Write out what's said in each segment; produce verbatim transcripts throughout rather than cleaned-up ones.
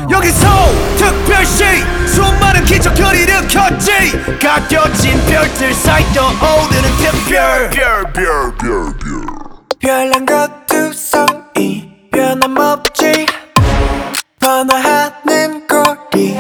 여기서 특별시 수많은 기적을 일으켰지. 가려진 별들 사이 떠오르는 특별 별별별별 별난 것두성이 변함없지. 번화하는 거리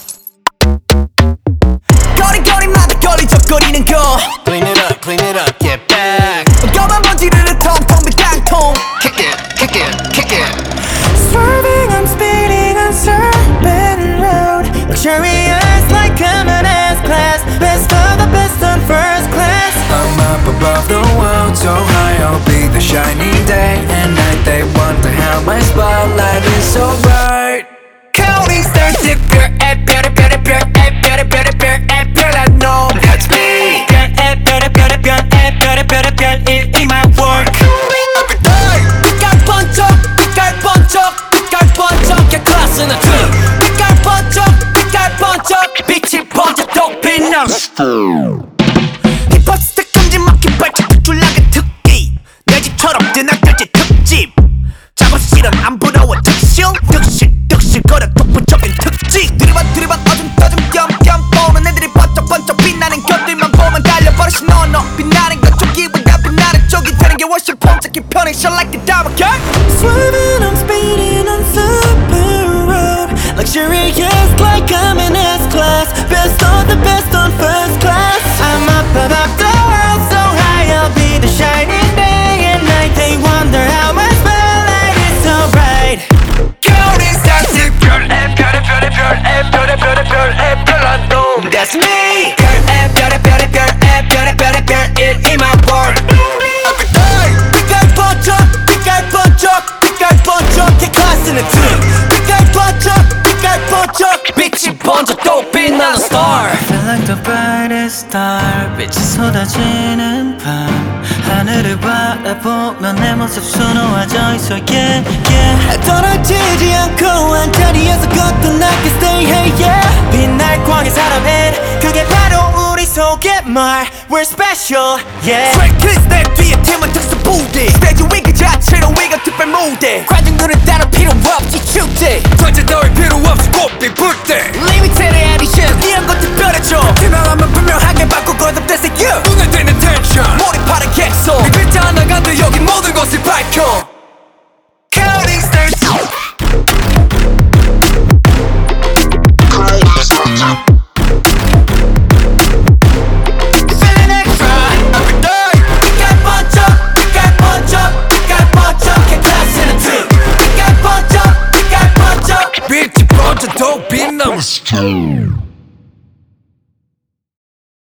거리거리마다 걸리적거리는 거 Clean it up, clean it up, get back. 검은 먼지를 텅텅 빈 땅통 Kick it, kick it, kick it. Swerving, I'm speeding on Serpent Road. Luxurious like coming S class. Best of the best on first class. I'm up above the world, so high I'll be the shining day and night. They wonder how my spotlight is so bright. Counting stars 특별 별의 별의 별의 별의 별의 별의 별난 놈 That's me. 별의 별의 별의 별의 별의 별의 별일 in my work. Every day 빛깔 번쩍 빛깔 번쩍 빛깔 번쩍 야 클래스는 등 빛깔 번쩍 빛깔 번쩍 빛이 번쩍 또 빛나 힙합 스택 금지 막힌 발톱 줄라게 특기 내 집처럼 드나들지 특집 작업실은 안 부러워 특실 득실 득실 거려 독보적인 특징 들이받 들이받 어둠 떠줌 겸겸 보는 애들이 번쩍번쩍 빛나는 것들만 보면 달려버리시 너너 빛나는 것 쪽이보다 빛나는 쪽이 되는 게 훨씬 폼잡기 편해 Shine like a diamond girl. Swerving, I'm speeding on Serpent Road. Luxurious like coming S class. Best of the best on first class. I'm up above the world, so high I'll be the shining day and night. They wonder how my spotlight is so bright. Counting stars 특별 별의 별의 별의 별의 별의 별의 별난 놈 That's me. 별의 별의 별의 별의 별의 별의 별일 in my world. Every day 빛깔 번쩍 빛깔 번쩍 빛깔 번쩍 개 클래스는 등 빛깔 번쩍 빛깔 번쩍 빛이 번쩍 또 빛나는 star. Feel like the brightest star. 빛이 쏟아지는 밤. 하늘을 바라보면 내 모습 수놓아져 있어. Yeah, yeah. 떨어지지 않고 한 자리에서 거듭나게 stay hey yeah. 빛날 광의 사람은 그게 바로 우리 속의 말. We're special, yeah. Straight kiss 내 뒤에 팀은 특수 부대 스테이지 위 그 자체로 위가 특별 무대 관중들은 따로 필요 없이 축제 전체 따위 필요 없이 꽃빛 불때 Limited edition 이런 것 특별해져 투명하면 분명하게 바꿔 거듭돼서 you 붕괴되는 텐션 몰입하는 객석 이 글자 하나가 돼 여기 모든 것을 밝혀 Counting stars Feeling extra every day 빛깔 번쩍 빛깔 번쩍 빛깔 번쩍 개 클래스는 등 빛깔 번쩍 빛깔 번쩍 빛이 번쩍 더 빛나는